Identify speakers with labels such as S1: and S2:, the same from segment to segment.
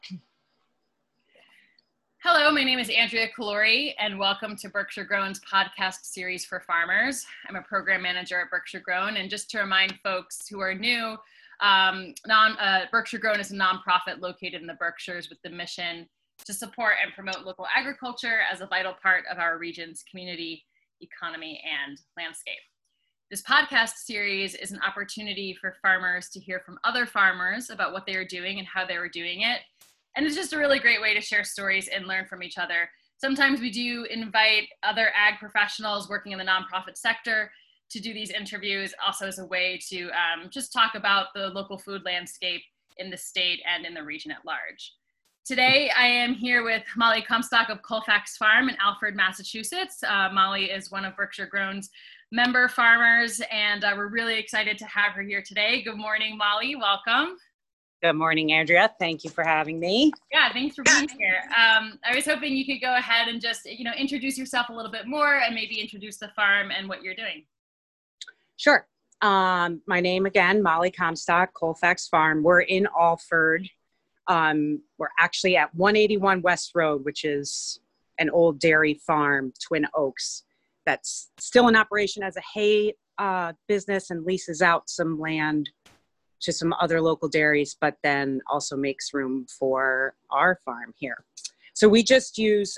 S1: Hello, my name is Andrea Calori, and welcome to Berkshire Grown's podcast series for farmers. I'm a program manager at Berkshire Grown, and just to remind folks who are new, Berkshire Grown is a nonprofit located in the Berkshires with the mission to support and promote local agriculture as a vital part of our region's community, economy, and landscape. This podcast series is an opportunity for farmers to hear from other farmers about what they are doing and how they are doing it. And it's just a really great way to share stories and learn from each other. Sometimes we do invite other ag professionals working in the nonprofit sector to do these interviews, also as a way to just talk about the local food landscape in the state and in the region at large. Today, I am here with Molly Comstock of Colfax Farm in Alfred, Massachusetts. Molly is one of Berkshire Grown's member farmers, and we're really excited to have her here today. Good morning, Molly. Welcome.
S2: Good morning, Andrea. Thank you for having me.
S1: Yeah, thanks for being here. I was hoping you could go ahead and just, introduce yourself a little bit more and maybe introduce the farm and what you're doing.
S2: Sure. My name again, Molly Comstock, Colfax Farm. We're in Alfred. We're actually at 181 West Road, which is an old dairy farm, Twin Oaks, that's still in operation as a hay business and leases out some land to some other local dairies, but then also makes room for our farm here. So we just use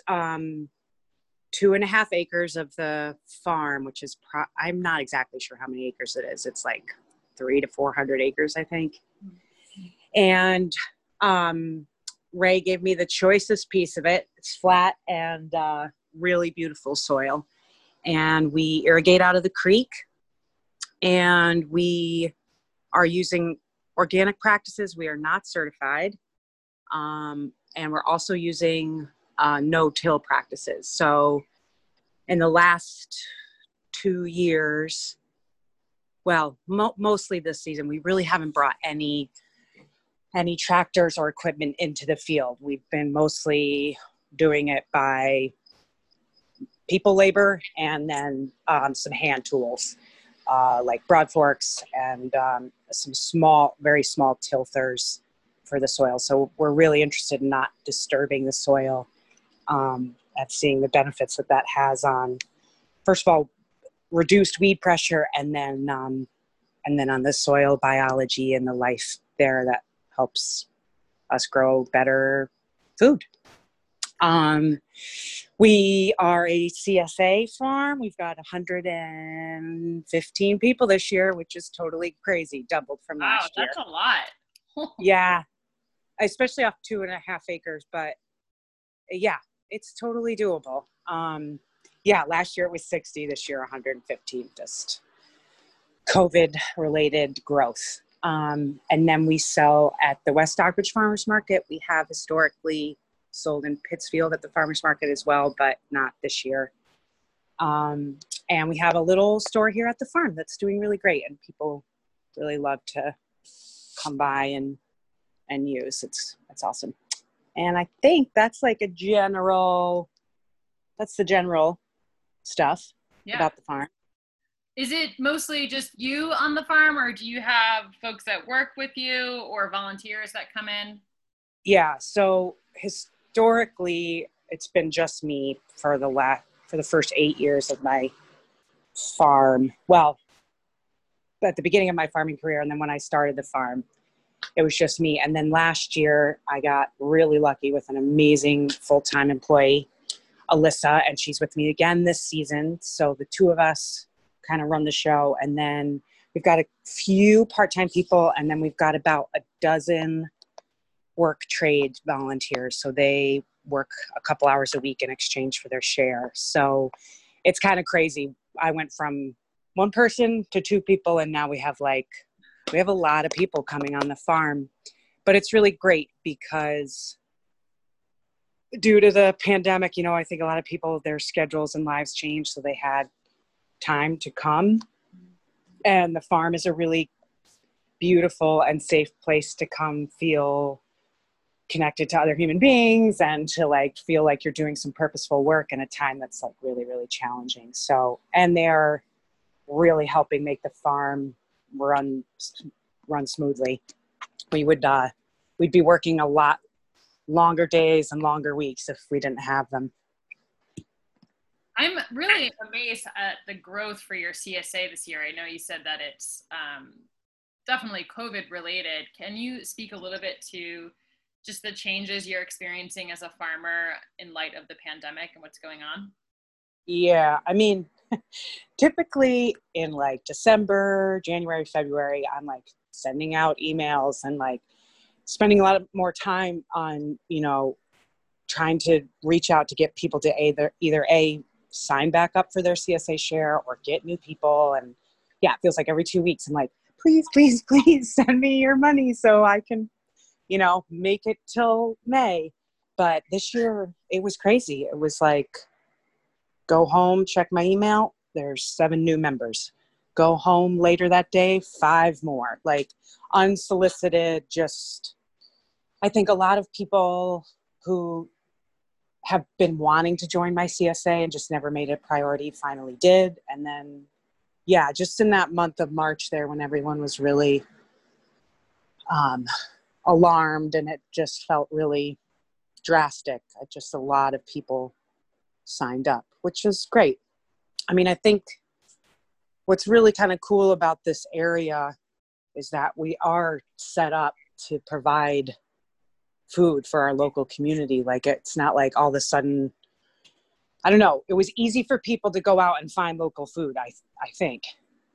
S2: 2.5 acres of the farm, which is, I'm not exactly sure how many acres it is. It's like 300 to 400 acres, I think. And Ray gave me the choicest piece of it. It's flat and really beautiful soil. And we irrigate out of the creek, and we are using organic practices. We are not certified. And we're also using no-till practices. So in the last 2 years, well, mostly this season, we really haven't brought any tractors or equipment into the field. We've been mostly doing it by people labor and then some hand tools. Like broad forks and some very small tilthers for the soil. So we're really interested in not disturbing the soil and seeing the benefits that has on, first of all, reduced weed pressure, and then on the soil biology and the life there that helps us grow better food. We are a CSA farm. We've got 115 people this year, which is totally crazy, doubled from last year.
S1: Wow, that's a lot.
S2: Yeah, especially off 2.5 acres, but yeah, it's totally doable. Last year it was 60, this year 115, just COVID-related growth. And then we sell at the West Stockbridge Farmers Market. We have historically sold in Pittsfield at the farmers market as well, but not this year. And we have a little store here at the farm that's doing really great, and people really love to come by and use. It's awesome. And I think that's like the general stuff about the farm.
S1: Is it mostly just you on the farm, or do you have folks that work with you or volunteers that come in?
S2: Yeah, so historically, it's been just me for the first 8 years of my farm. Well, at the beginning of my farming career, and then when I started the farm, it was just me. And then last year, I got really lucky with an amazing full-time employee, Alyssa, and she's with me again this season. So the two of us kind of run the show. And then we've got a few part-time people, and then we've got about a dozen work trade volunteers. So they work a couple hours a week in exchange for their share. So it's kind of crazy. I went from one person to 2 people, and now we have a lot of people coming on the farm. But it's really great because due to the pandemic, I think a lot of people, their schedules and lives changed, so they had time to come. And the farm is a really beautiful and safe place to come feel connected to other human beings and to feel like you're doing some purposeful work in a time that's really, really challenging. So, and they're really helping make the farm run smoothly. We'd be working a lot longer days and longer weeks if we didn't have them.
S1: I'm really amazed at the growth for your CSA this year. I know you said that it's definitely COVID related. Can you speak a little bit to just the changes you're experiencing as a farmer in light of the pandemic and what's going on?
S2: Yeah, I mean, typically in like December, January, February, I'm like sending out emails and like spending a lot of more time on, trying to reach out to get people to either sign back up for their CSA share or get new people. And yeah, it feels like every 2 weeks I'm like, please, please, please send me your money so I can, make it till May. But this year it was crazy. It was like, go home, check my email, there's 7 new members. Go home later that day, 5 more. Like unsolicited, just, I think a lot of people who have been wanting to join my CSA and just never made it a priority finally did. And then, yeah, just in that month of March there when everyone was really alarmed and it just felt really drastic, just a lot of people signed up, which is great. I mean, I think what's really kind of cool about this area is that we are set up to provide food for our local community. Like, it's not like all of a sudden, I don't know, it was easy for people to go out and find local food, I think,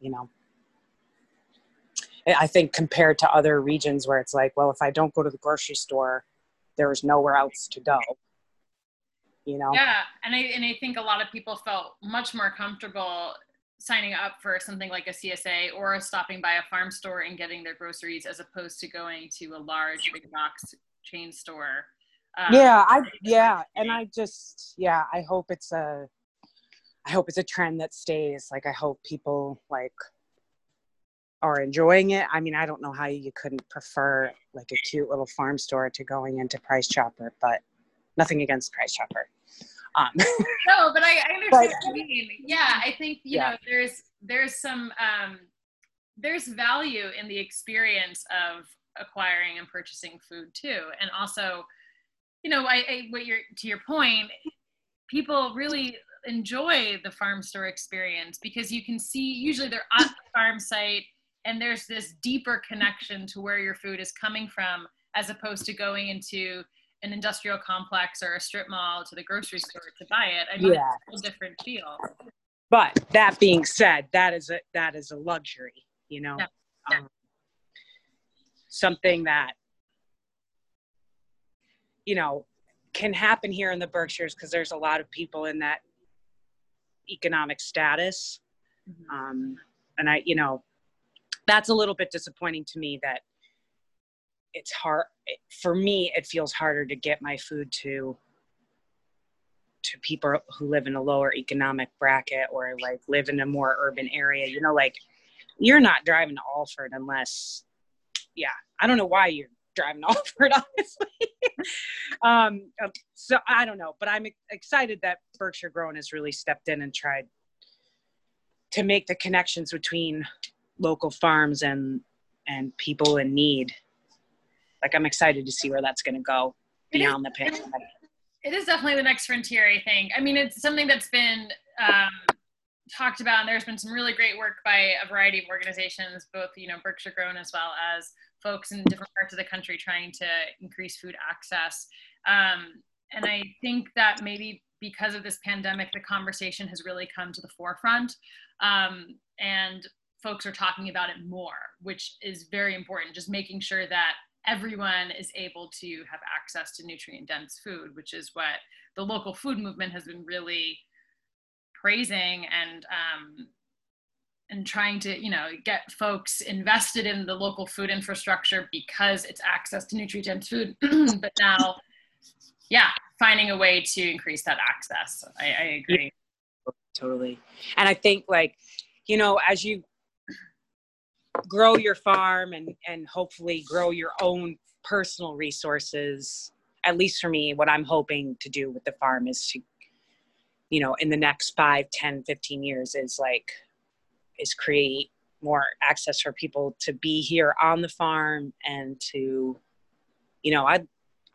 S2: I think compared to other regions where it's like, well, if I don't go to the grocery store, there's nowhere else to go.
S1: Yeah, and I think a lot of people felt much more comfortable signing up for something like a CSA or stopping by a farm store and getting their groceries as opposed to going to a large big box chain store.
S2: I hope it's a trend that stays. Like, I hope people like are enjoying it. I mean, I don't know how you couldn't prefer like a cute little farm store to going into Price Chopper, but nothing against Price Chopper.
S1: No, but I understand what you mean. Yeah, I think there's some there's value in the experience of acquiring and purchasing food too, and also, to your point, people really enjoy the farm store experience because you can see usually they're at the farm site and there's this deeper connection to where your food is coming from as opposed to going into an industrial complex or a strip mall to the grocery store to buy it. I mean, It's a whole different feel.
S2: But that being said, that is a luxury, Yeah. Something that, can happen here in the Berkshires because there's a lot of people in that economic status. Mm-hmm. And that's a little bit disappointing to me that it's hard for me. It feels harder to get my food to people who live in a lower economic bracket or like live in a more urban area. Like you're not driving to Alford unless, I don't know why you're driving to Alford, honestly. So I don't know, but I'm excited that Berkshire Grown has really stepped in and tried to make the connections between local farms and people in need. Like, I'm excited to see where that's going to go beyond the pandemic.
S1: It is definitely the next frontier, I think. I mean, it's something that's been talked about, and there's been some really great work by a variety of organizations, both, Berkshire Grown as well as folks in different parts of the country trying to increase food access. And I think that maybe because of this pandemic, the conversation has really come to the forefront. And folks are talking about it more, which is very important, just making sure that everyone is able to have access to nutrient-dense food, which is what the local food movement has been really praising and trying to, get folks invested in the local food infrastructure because it's access to nutrient-dense food. But now, finding a way to increase that access. I agree.
S2: Yeah, totally. And I think as you grow your farm and hopefully grow your own personal resources, at least for me, what I'm hoping to do with the farm is to, in the next 5, 10, 15 years is create more access for people to be here on the farm and to, I'd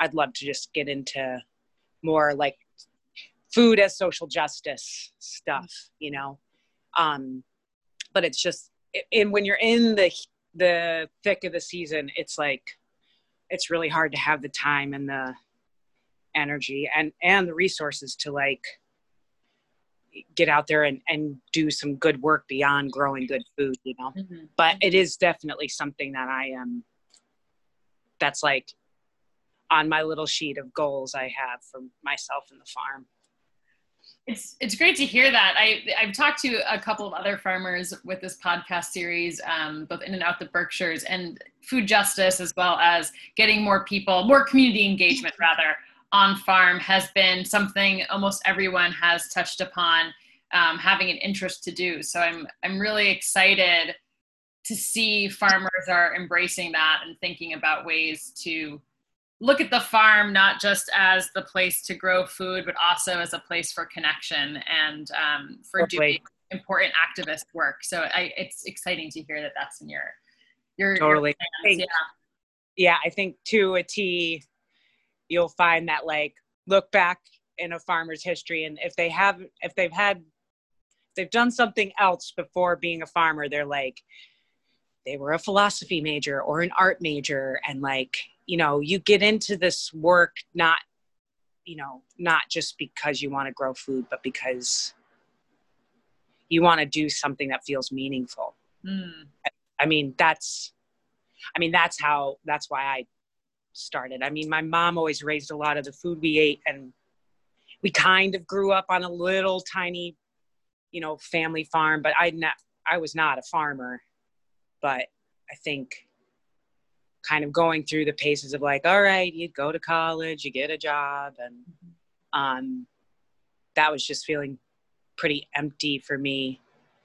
S2: I'd love to just get into more like food as social justice stuff, you know? But it's just, and when you're in the thick of the season, it's like, it's really hard to have the time and the energy and the resources to like get out there and do some good work beyond growing good food, you know?
S1: Mm-hmm.
S2: But it is definitely something that that's like on my little sheet of goals I have for myself and the farm.
S1: It's great to hear that. I've talked to a couple of other farmers with this podcast series, both in and out the Berkshires, and food justice, as well as getting more community engagement rather, on farm has been something almost everyone has touched upon, having an interest to do. So I'm really excited to see farmers are embracing that and thinking about ways to look at the farm not just as the place to grow food, but also as a place for connection and for doing important activist work. So it's exciting to hear that that's in your
S2: totally.
S1: Your
S2: yeah, I think to a T, you'll find that like look back in a farmer's history, and if they've done something else before being a farmer, they're like, they were a philosophy major or an art major, and like, you know, you get into this work not just because you want to grow food, but because you want to do something that feels meaningful. That's why I started. I mean, my mom always raised a lot of the food we ate, and we kind of grew up on a little tiny, you know, family farm, but I was not a farmer. But I think kind of going through the paces of like, all right, you go to college, you get a job. And that was just feeling pretty empty for me.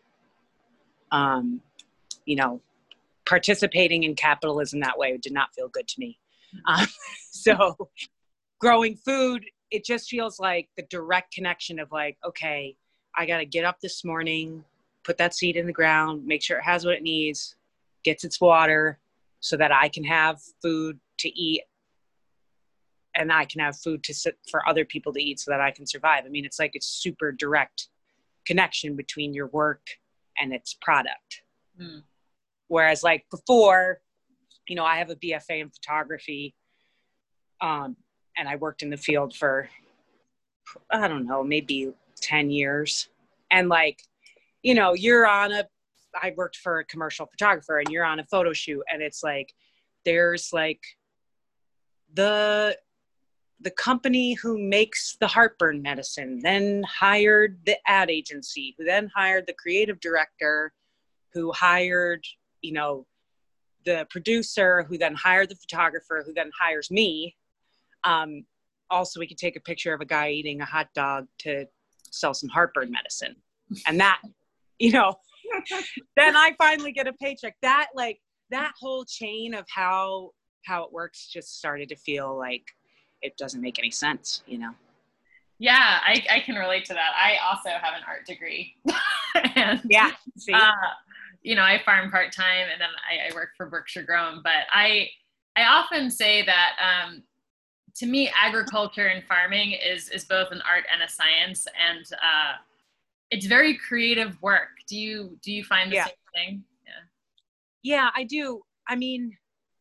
S2: You know, participating in capitalism that way did not feel good to me. So growing food, it just feels like the direct connection of like, okay, I got to get up this morning, put that seed in the ground, make sure it has what it needs, gets its water, so that I can have food to eat and I can have food for other people to eat so that I can survive. I mean, it's like it's super direct connection between your work and its product. Whereas like before, you know, I have a BFA in photography, and I worked in the field for, I don't know, maybe 10 years. And like, you know, I worked for a commercial photographer, and you're on a photo shoot, and it's like, there's like the company who makes the heartburn medicine then hired the ad agency, who then hired the creative director, who hired, you know, the producer, who then hired the photographer, who then hires me. Also, we could take a picture of a guy eating a hot dog to sell some heartburn medicine. And that, you know, then I finally get a paycheck. That whole chain of how it works just started to feel like it doesn't make any sense, you know?
S1: Yeah, I can relate to that. I also have an art degree. And,
S2: yeah. See?
S1: You know, I farm part-time, and then I work for Berkshire Grown, but I often say that, to me, agriculture and farming is both an art and a science, and it's very creative work. Do you find the same thing?
S2: Yeah, I do. I mean,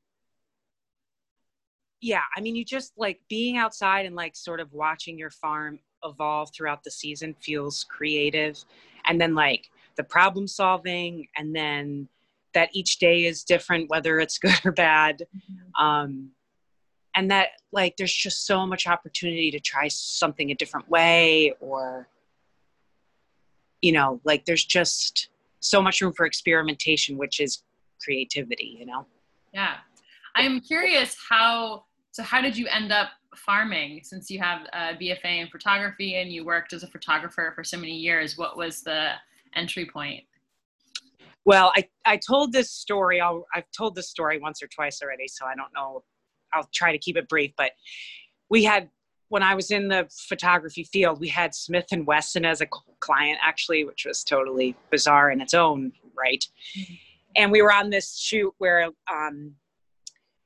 S2: you just like being outside and like sort of watching your farm evolve throughout the season feels creative. And then like the problem solving, and then that each day is different, whether it's good or bad. And that like, there's just so much opportunity to try something a different way, or, you know, like there's just so much room for experimentation, which is creativity, you know?
S1: Yeah. I'm curious how did you end up farming, since you have a BFA in photography and you worked as a photographer for so many years? What was the entry point?
S2: Well, I told this story. I've told this story once or twice already, so I don't know. I'll try to keep it brief, but when I was in the photography field, we had Smith & Wesson as a client, actually, which was totally bizarre in its own right. And we were on this shoot where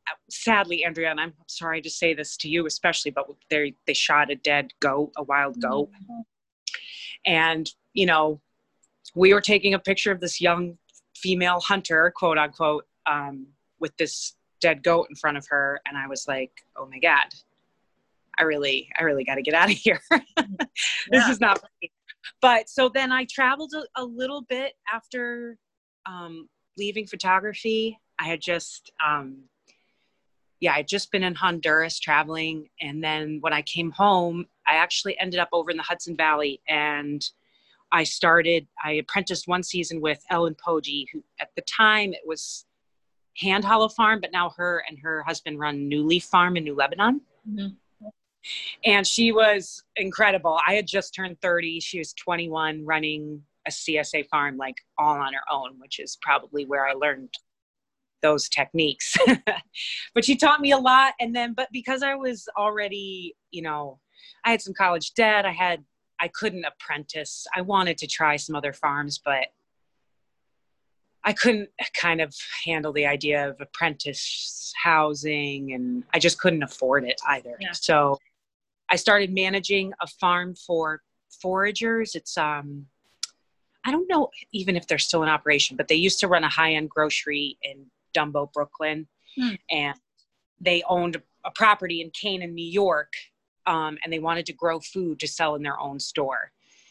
S2: sadly, Andrea, and I'm sorry to say this to you especially, but they shot a dead goat, a wild goat. And, you know, we were taking a picture of this young female hunter, quote unquote, with this dead goat in front of her. And I was like, oh my God, I really got to get out of here. This is not funny. But so then I traveled a little bit after leaving photography. I had just, I'd just been in Honduras traveling. And then when I came home, I actually ended up over in the Hudson Valley, and I apprenticed one season with Ellen Poggi, who at the time it was Hand Hollow Farm, but now her and her husband run New Leaf Farm in New Lebanon. Mm-hmm. And she was incredible. I had just turned 30. She was 21, running a CSA farm, like all on her own, which is probably where I learned those techniques. But she taught me a lot. But because I was already, you know, I had some college debt, I couldn't apprentice. I wanted to try some other farms, but I couldn't kind of handle the idea of apprentice housing, and I just couldn't afford it either. Yeah. So I started managing a farm for foragers. It's, I don't know even if they're still in operation, but they used to run a high-end grocery in Dumbo, Brooklyn. And they owned a property in Canaan, New York. And they wanted to grow food to sell in their own store.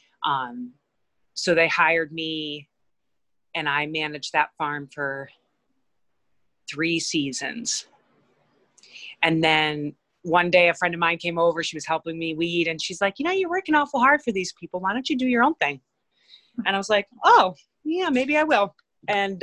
S2: So they hired me, and I managed that farm for 3 seasons. And then one day a friend of mine came over, she was helping me weed, and she's like, you know, you're working awful hard for these people. Why don't you do your own thing? And I was like, oh yeah, maybe I will. And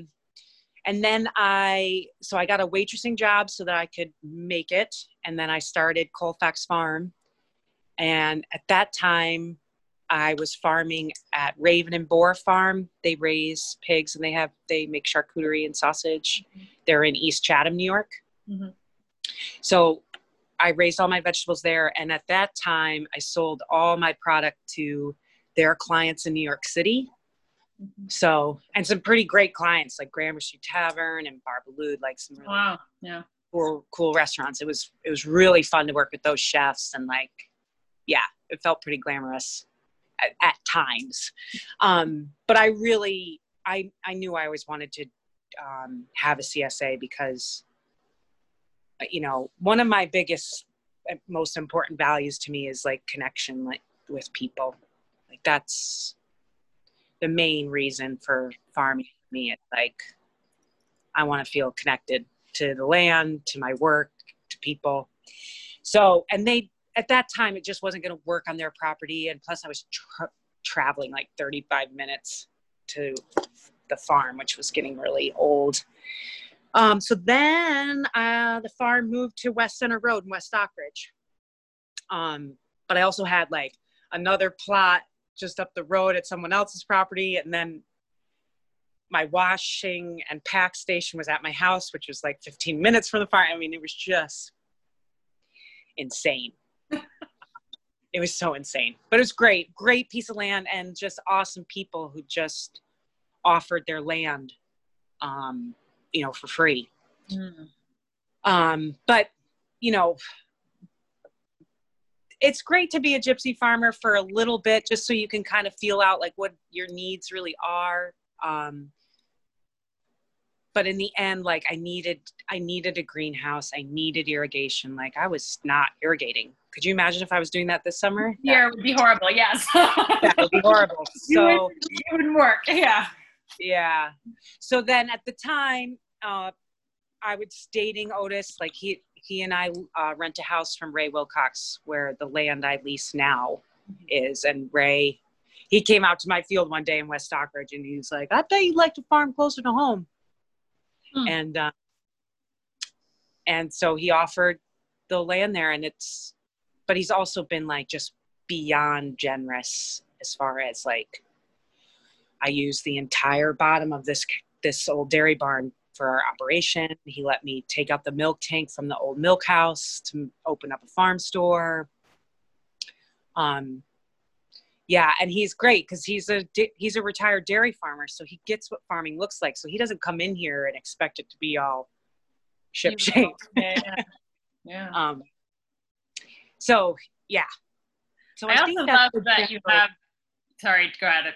S2: then I got a waitressing job so that I could make it. And then I started Colfax Farm. And at that time I was farming at Raven and Boar Farm. They raise pigs, and they make charcuterie and sausage. Mm-hmm. They're in East Chatham, New York. Mm-hmm. So I raised all my vegetables there. And at that time I sold all my product to their clients in New York City. Mm-hmm. So, and some pretty great clients like Gramercy Tavern and Bar Boulud, like some really cool restaurants. It was really fun to work with those chefs, and like, yeah, it felt pretty glamorous at times. But I knew I always wanted to have a CSA because, you know, one of my biggest, most important values to me is like connection, like with people. Like that's the main reason for farming for me. It's like, I want to feel connected to the land, to my work, to people. So, and at that time, it just wasn't going to work on their property. And plus I was traveling like 35 minutes to the farm, which was getting really old. So then the farm moved to West Center Road in West Stockbridge. But I also had like another plot just up the road at someone else's property. And then my washing and pack station was at my house, which was like 15 minutes from the farm. I mean, it was just insane. It was so insane, but it was great piece of land, and just awesome people who just offered their land, you know, for free. But you know, it's great to be a gypsy farmer for a little bit, just so you can kind of feel out like what your needs really are. But in the end, like I needed a greenhouse. I needed irrigation. Like I was not irrigating. Could you imagine if I was doing that this summer?
S1: Yeah, it would be horrible. Yes.
S2: That would be horrible. So
S1: it wouldn't work. Yeah.
S2: Yeah. So then at the time, I was dating Otis. Like he and I rent a house from Ray Wilcox, where the land I lease now is. And Ray, he came out to my field one day in West Stockbridge, and he was like, I bet you'd like to farm closer to home. And so he offered the land there, but he's also been like just beyond generous as far as like, I use the entire bottom of this old dairy barn for our operation. He let me take out the milk tank from the old milk house to open up a farm store. Yeah, and he's great because he's a retired dairy farmer, so he gets what farming looks like. So he doesn't come in here and expect it to be all ship shape.
S1: Yeah.
S2: So yeah. So
S1: I also love that you have, sorry, go ahead.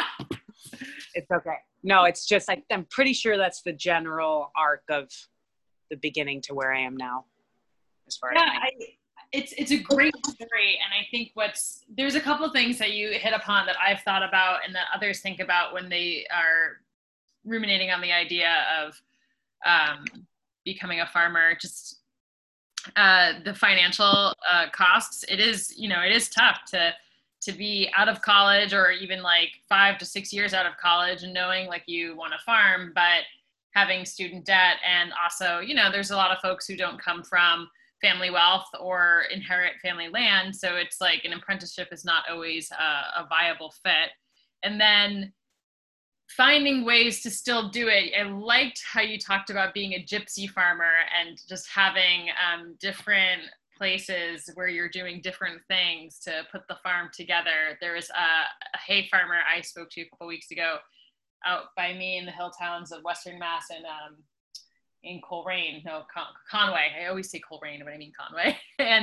S2: It's okay. No, it's just I'm pretty sure that's the general arc of the beginning to where I am now. As far as
S1: it's a great story, and I think there's a couple of things that you hit upon that I've thought about and that others think about when they are ruminating on the idea of becoming a farmer. Just the financial costs. It is tough to be out of college, or even like 5 to 6 years out of college, and knowing like you want to farm, but having student debt. And also, there's a lot of folks who don't come from family wealth or inherit family land. So it's like an apprenticeship is not always a viable fit. And then finding ways to still do it. I liked how you talked about being a gypsy farmer and just having different places where you're doing different things to put the farm together. There was a hay farmer I spoke to a couple weeks ago out by me in the hill towns of Western Mass, and in Coleraine, Conway. I always say Coleraine, but I mean Conway. And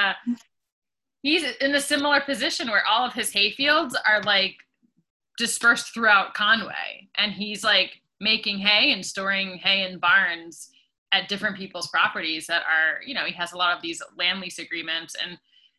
S1: he's in a similar position where all of his hay fields are like dispersed throughout Conway, and he's like making hay and storing hay in barns at different people's properties that are, he has a lot of these land lease agreements. And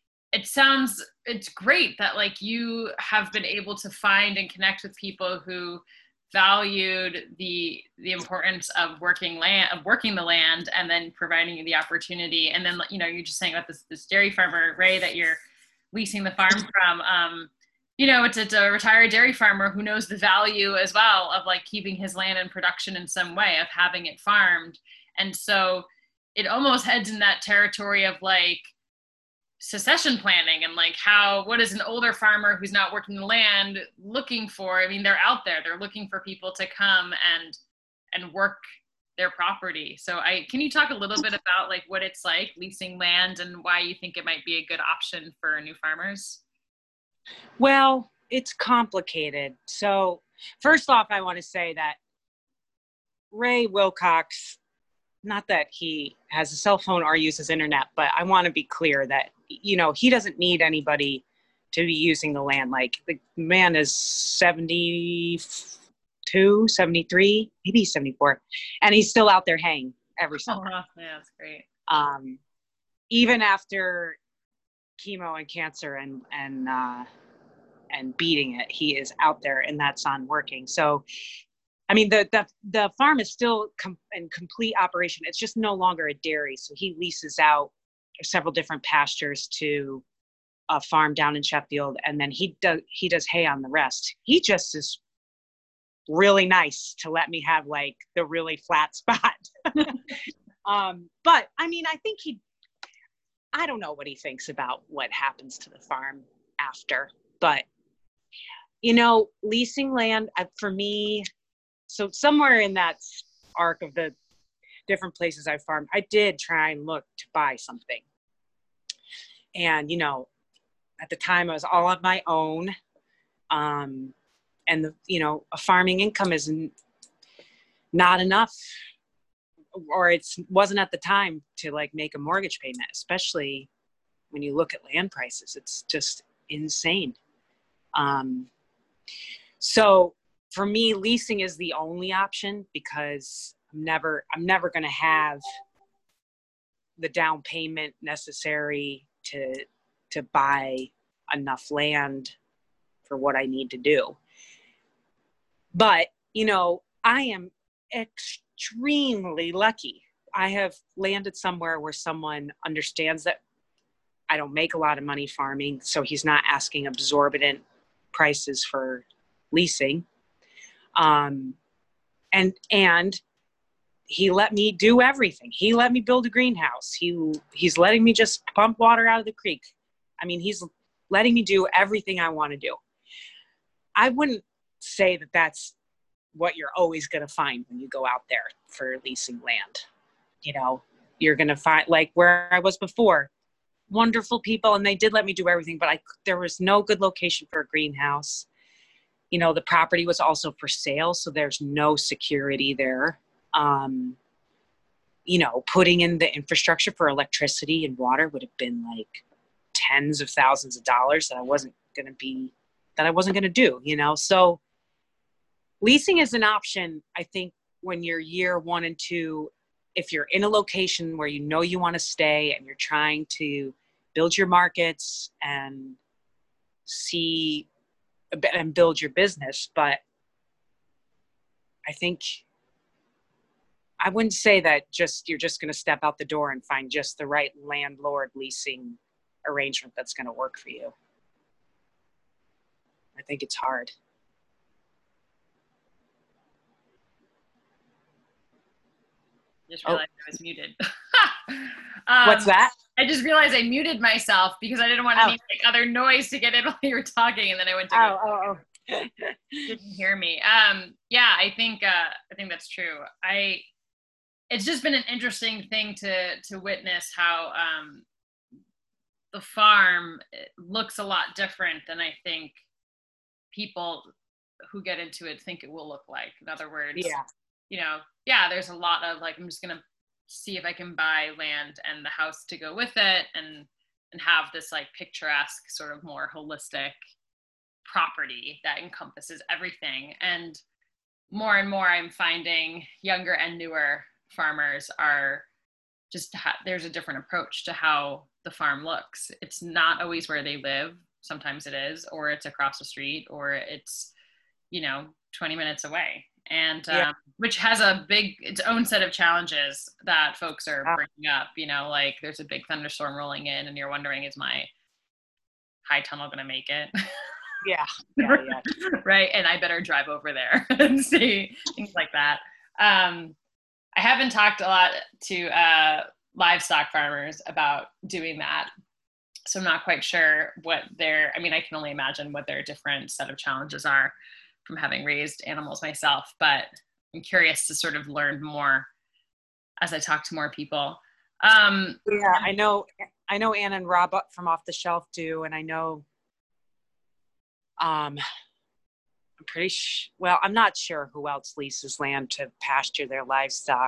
S1: it's great that like you have been able to find and connect with people who valued the importance of working the land, and then providing you the opportunity. And then, you're just saying about this dairy farmer, Ray, that you're leasing the farm from. It's a retired dairy farmer who knows the value as well of like keeping his land in production in some way, of having it farmed. And so it almost heads in that territory of like succession planning, and like what is an older farmer who's not working the land looking for? I mean, they're out there, they're looking for people to come and work their property. So can you talk a little bit about like what it's like leasing land and why you think it might be a good option for new farmers?
S2: Well, it's complicated. So first off, I want to say that Ray Wilcox, not that he has a cell phone or uses internet, but I want to be clear that, he doesn't need anybody to be using the land. Like, the man is 72, 73, maybe 74, and he's still out there haying every summer.
S1: Oh, yeah, that's great.
S2: Even after chemo and cancer and beating it, he is out there, and that's on working. So, I mean, the farm is still in complete operation. It's just no longer a dairy. So he leases out several different pastures to a farm down in Sheffield, and then he does hay on the rest. He just is really nice to let me have like the really flat spot. But I mean, I think I don't know what he thinks about what happens to the farm after, but leasing land for me. So somewhere in that arc of the different places I farmed, I did try and look to buy something. And, at the time I was all on my own. And a farming income is not enough, or wasn't at the time to like make a mortgage payment, especially when you look at land prices. It's just insane. So for me, leasing is the only option, because I'm never going to have the down payment necessary to buy enough land for what I need to do. But, I am extremely lucky. I have landed somewhere where someone understands that I don't make a lot of money farming, so he's not asking exorbitant prices for leasing. And he let me do everything. He let me build a greenhouse. He's letting me just pump water out of the creek. I mean, he's letting me do everything I want to do. I wouldn't say that that's what you're always going to find when you go out there for leasing land. You're going to find, like where I was before, wonderful people, and they did let me do everything, but there was no good location for a greenhouse. The property was also for sale, so there's no security there. putting in the infrastructure for electricity and water would have been like tens of thousands of dollars that I wasn't going to do, So leasing is an option, I think, when you're year 1 and 2, if you're in a location where you want to stay and you're trying to build your markets and build your business. But I think I wouldn't say that you're just going to step out the door and find just the right landlord leasing arrangement that's going to work for you. I think it's hard.
S1: Just realized I was muted.
S2: What's that?
S1: I just realized I muted myself because I didn't want any other noise to get in while you were talking, and then I went to didn't hear me. Yeah, I think that's true. It's just been an interesting thing to witness how the farm looks a lot different than I think people who get into it think it will look like. In other words, there's a lot of like, I'm just going to see if I can buy land and the house to go with it and have this like picturesque sort of more holistic property that encompasses everything. And more I'm finding younger and newer farmers are just, there's a different approach to how the farm looks. It's not always where they live. Sometimes it is, or it's across the street, or it's, 20 minutes away. And which has its own set of challenges that folks are bringing up, like there's a big thunderstorm rolling in and you're wondering, is my high tunnel going to make it?
S2: Yeah.
S1: Right. And I better drive over there and see things like that. I haven't talked a lot to livestock farmers about doing that. So I'm not quite sure I can only imagine what their different set of challenges are from having raised animals myself, but I'm curious to sort of learn more as I talk to more people.
S2: I know Anna and Rob from Off the Shelf do, and I know, I'm not sure who else leases land to pasture their livestock.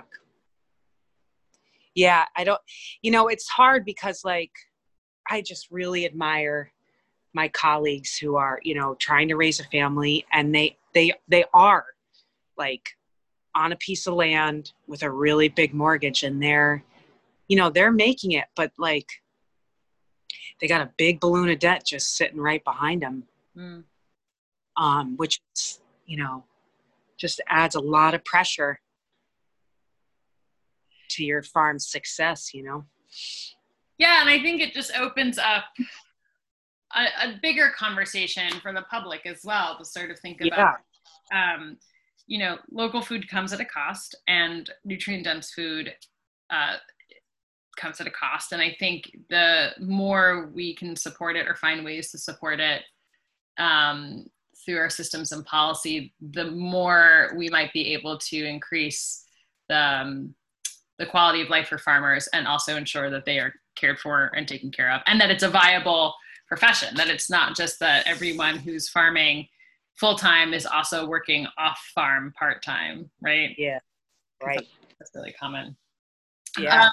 S2: Yeah, I don't, it's hard because like, I just really admire my colleagues who are, trying to raise a family, and they are like on a piece of land with a really big mortgage, and they're making it, but like they got a big balloon of debt just sitting right behind them. Which is, just adds a lot of pressure to your farm's success,
S1: Yeah, and I think it just opens up a bigger conversation for the public as well to sort of think about, local food comes at a cost, and nutrient-dense food comes at a cost. And I think the more we can support it or find ways to support it through our systems and policy, the more we might be able to increase the quality of life for farmers, and also ensure that they are cared for and taken care of, and that it's a viable profession, that it's not just that everyone who's farming full-time is also working off farm part-time, right?
S2: Yeah, right.
S1: That's really common.
S2: Yeah.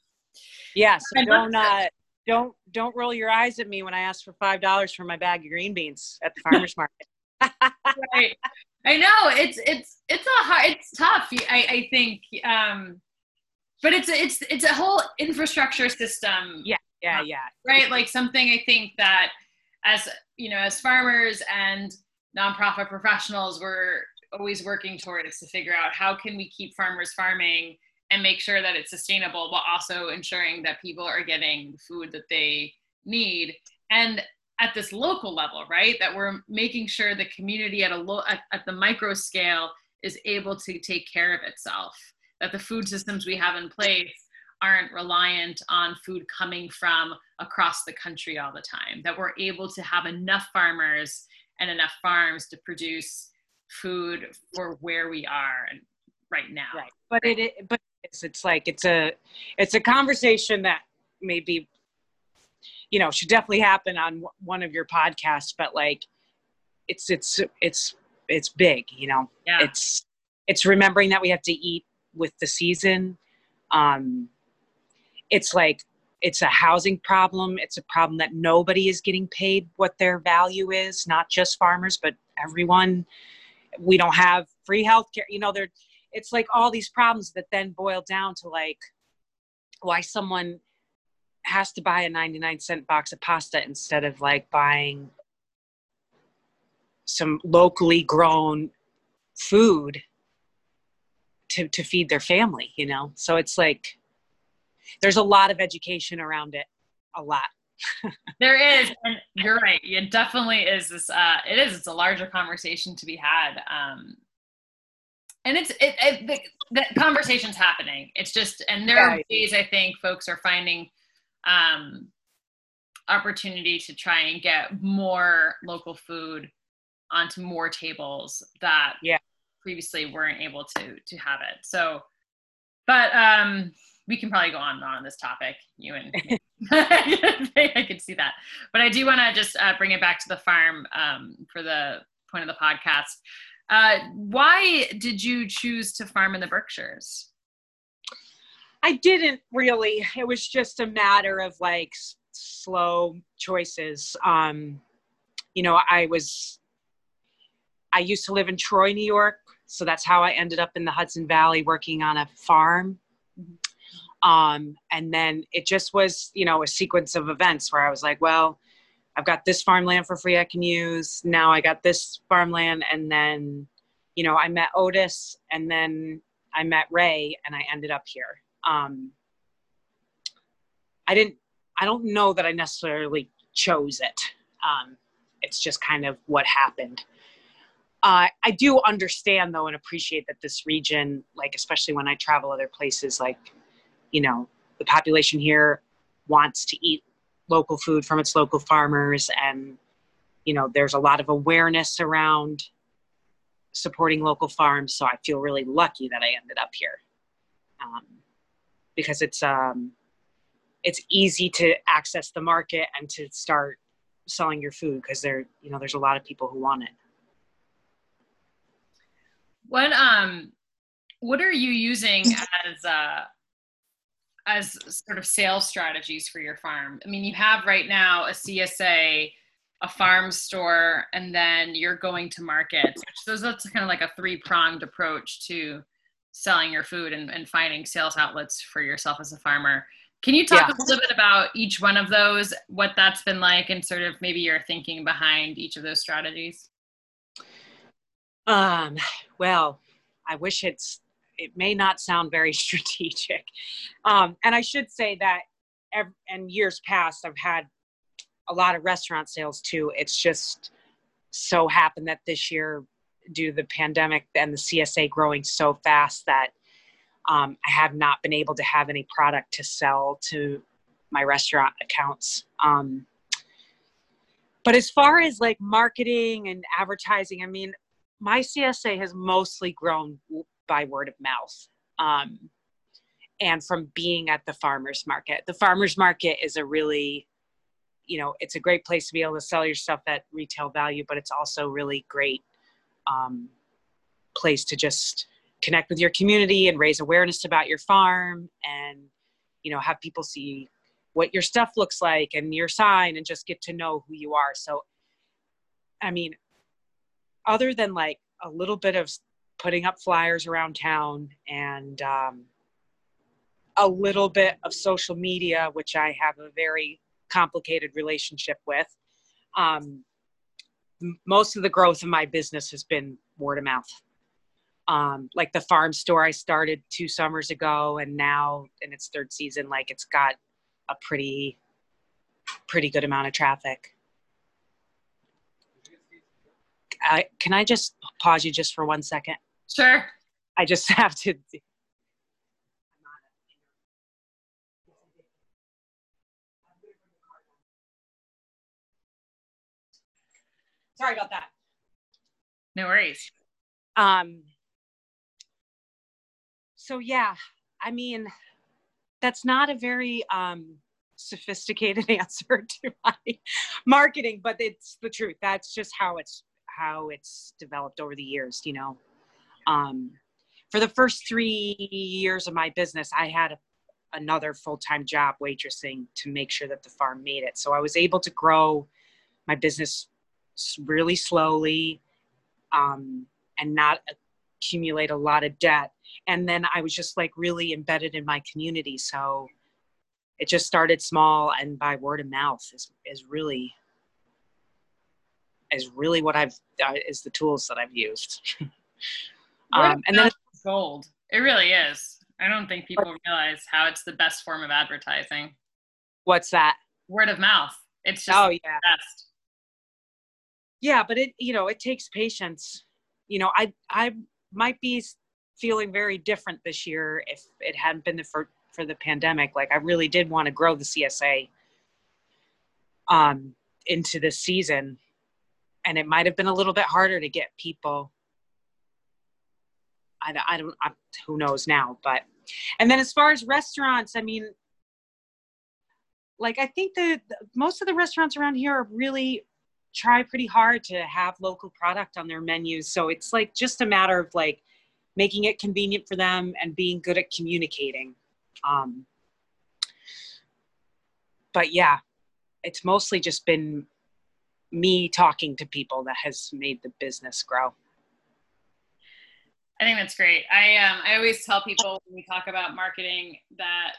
S2: So don't roll your eyes at me when I ask for $5 for my bag of green beans at the farmer's market.
S1: Right. I know it's tough. I think, but it's a whole infrastructure system.
S2: Yeah.
S1: Right. Like something I think that as farmers and nonprofit professionals, we're always working towards to figure out how can we keep farmers farming and make sure that it's sustainable, while also ensuring that people are getting the food that they need. And at this local level, right, that we're making sure the community at the micro scale is able to take care of itself, that the food systems we have in place aren't reliant on food coming from across the country all the time, that we're able to have enough farmers and enough farms to produce food for where we are right now.
S2: Right. But it's a conversation that maybe, should definitely happen on one of your podcasts, but like it's big,
S1: Yeah.
S2: It's remembering that we have to eat with the season. It's like, it's a housing problem. It's a problem that nobody is getting paid what their value is, not just farmers, but everyone. We don't have free healthcare. It's like all these problems that then boil down to like why someone has to buy a 99-cent box of pasta instead of like buying some locally grown food to feed their family, So it's like, there's a lot of education around it, a lot.
S1: There is, and you're right. It definitely is this. It's a larger conversation to be had, and the conversation's happening. It's just, and there are ways I think folks are finding opportunity to try and get more local food onto more tables that previously weren't able to have it. So, but we can probably go on and on this topic, you and me. I could see that. But I do want to just bring it back to the farm for the point of the podcast. Why did you choose to farm in the Berkshires?
S2: I didn't really. It was just a matter of like slow choices. I used to live in Troy, New York. So that's how I ended up in the Hudson Valley working on a farm. And then it just was, a sequence of events where I was like, well, I've got this farmland for free I can use. Now I got this farmland. And then, I met Otis, and then I met Ray, and I ended up here. I don't know that I necessarily chose it. It's just kind of what happened. I do understand though, and appreciate that this region, like, especially when I travel other places, like, the population here wants to eat local food from its local farmers. And, there's a lot of awareness around supporting local farms. So I feel really lucky that I ended up here. Because it's easy to access the market and to start selling your food, because there's a lot of people who want it.
S1: What are you using as sort of sales strategies for your farm? I mean, you have right now a CSA, a farm store, and then you're going to markets. So that's kind of like a three-pronged approach to selling your food and finding sales outlets for yourself as a farmer. Can you talk a little bit about each one of those, what that's been like, and sort of maybe your thinking behind each of those strategies?
S2: Well, I wish it may not sound very strategic. And I should say that in years past, I've had a lot of restaurant sales too. It's just so happened that this year, due to the pandemic and the CSA growing so fast, that I have not been able to have any product to sell to my restaurant accounts. But as far as like marketing and advertising, I mean, my CSA has mostly grown by word of mouth, and from being at the farmer's market. The farmer's market is a really, it's a great place to be able to sell your stuff at retail value, but it's also really great place to just connect with your community and raise awareness about your farm, and, have people see what your stuff looks like and your sign, and just get to know who you are. So, I mean, other than like a little bit of putting up flyers around town and a little bit of social media, which I have a very complicated relationship with, most of the growth of my business has been word of mouth. Like the farm store I started 2 summers ago, and now in its 3rd season, like it's got a pretty good amount of traffic. Can I just pause you just for 1 second?
S1: Sure.
S2: I just have to. Sorry about that.
S1: No worries.
S2: So yeah, I mean, that's not a very sophisticated answer to my marketing, but it's the truth. That's just how it's developed over the years, for the first 3 years of my business, I had another full-time job waitressing to make sure that the farm made it. So I was able to grow my business really slowly, and not accumulate a lot of debt. And then I was just like really embedded in my community. So it just started small, and by word of mouth is really what is the tools that I've used.
S1: And then it's gold. It really is. I don't think people realize how it's the best form of advertising.
S2: What's that?
S1: Word of mouth. It's just the best.
S2: Yeah, but it takes patience. I might be feeling very different this year if it hadn't been for the pandemic. Like, I really did want to grow the CSA into this season, and it might have been a little bit harder to get people. Who knows now, and then as far as restaurants, I mean, like, I think that most of the restaurants around here are really try pretty hard to have local product on their menus. So it's like just a matter of like making it convenient for them and being good at communicating. But yeah, it's mostly just been me talking to people that has made the business grow.
S1: I think that's great. I always tell people when we talk about marketing that,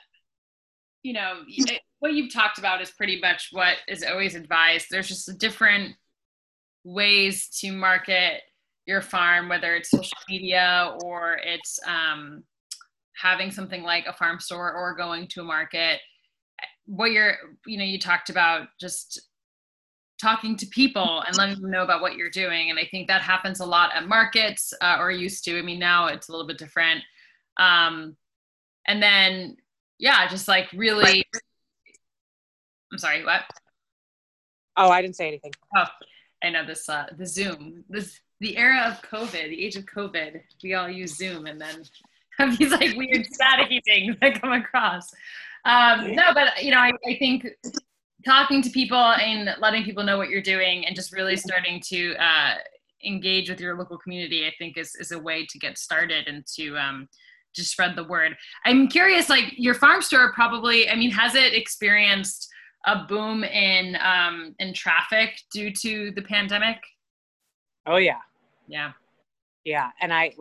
S1: what you've talked about is pretty much what is always advised. There's just different ways to market your farm, whether it's social media or it's having something like a farm store or going to a market. What you talked about just talking to people and letting them know about what you're doing. And I think that happens a lot at markets, or used to. I mean, now it's a little bit different. And then, just like really, I'm sorry, what?
S2: Oh, I didn't say anything.
S1: Oh, I know this, the Zoom, the era of COVID, the age of COVID, we all use Zoom and then have these like weird staticky things that come across. No, but I think talking to people and letting people know what you're doing and just really starting to engage with your local community, I think is a way to get started and to just spread the word. I'm curious, like your farm store probably, has it experienced a boom in traffic due to the pandemic?
S2: Oh yeah.
S1: Yeah.
S2: Yeah. And I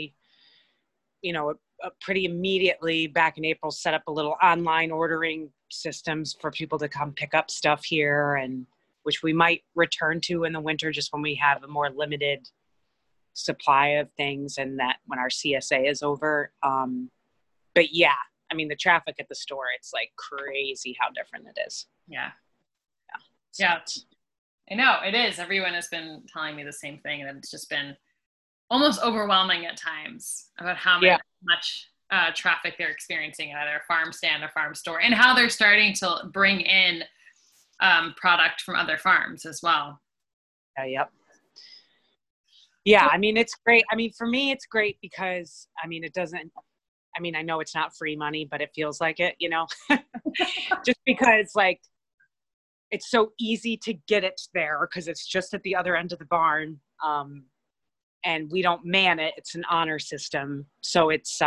S2: pretty immediately back in April set up a little online ordering systems for people to come pick up stuff here, and which we might return to in the winter just when we have a more limited supply of things and that when our CSA is over. But yeah, the traffic at the store, it's like crazy how different it is.
S1: Yeah. Yeah. I know it is. Everyone has been telling me the same thing, and it's just been almost overwhelming at times about how much traffic they're experiencing at either a farm stand or farm store, and how they're starting to bring in product from other farms as well.
S2: Yep. Yeah, it's great. For me, it's great because, it doesn't, I know it's not free money, but it feels like it, just because like it's so easy to get it there because it's just at the other end of the barn. And we don't man it. It's an honor system. So it's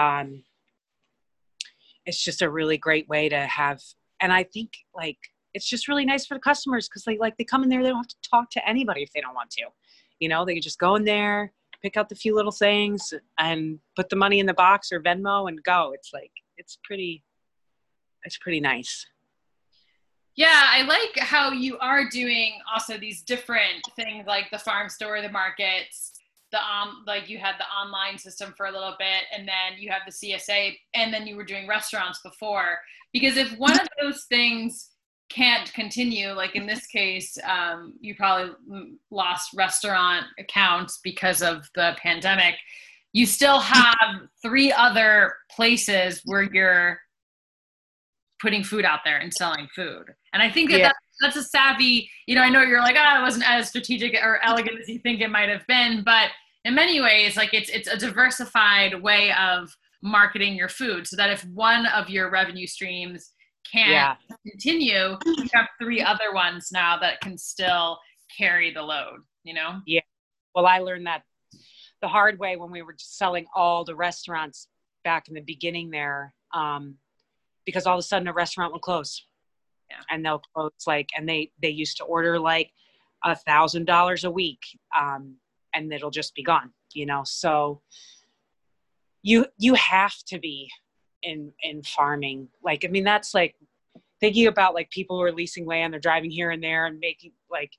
S2: just a really great way to have, and I think like, it's just really nice for the customers because they come in there, they don't have to talk to anybody if they don't want to, they can just go in there, pick out the few little things and put the money in the box or Venmo and go. It's like, it's pretty nice.
S1: Yeah, I like how you are doing also these different things like the farm store, the markets, like you had the online system for a little bit, and then you have the CSA, and then you were doing restaurants before. Because if one of those things can't continue, like in this case, you probably lost restaurant accounts because of the pandemic, you still have 3 other places where you're putting food out there and selling food. And I think that's a savvy, I know you're like, it wasn't as strategic or elegant as you think it might have been, but in many ways, like it's a diversified way of marketing your food so that if one of your revenue streams can't continue, you have 3 other ones now that can still carry the load,
S2: Yeah. Well, I learned that the hard way when we were selling all the restaurants back in the beginning there, because all of a sudden a restaurant will close. Yeah. And they'll close and they used to order like $1,000 a week, and it'll just be gone, so you have to be in farming. That's like thinking about like people who are leasing land, they're driving here and there and making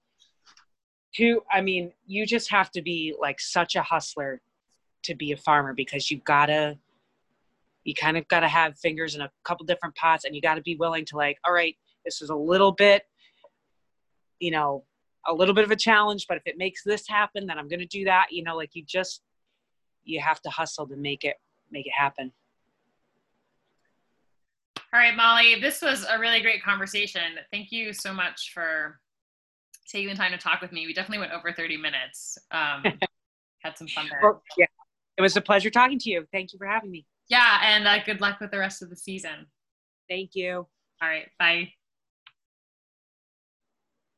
S2: you just have to be like such a hustler to be a farmer, because you kind of gotta have fingers in a couple different pots, and you gotta be willing to like, all right, this is a little bit of a challenge, but if it makes this happen, then I'm going to do that. You have to hustle to make it happen.
S1: All right, Molly, this was a really great conversation. Thank you so much for taking the time to talk with me. We definitely went over 30 minutes. Had some fun there.
S2: Well, yeah, it was a pleasure talking to you. Thank you for having me.
S1: Yeah. And good luck with the rest of the season.
S2: Thank you.
S1: All right. Bye.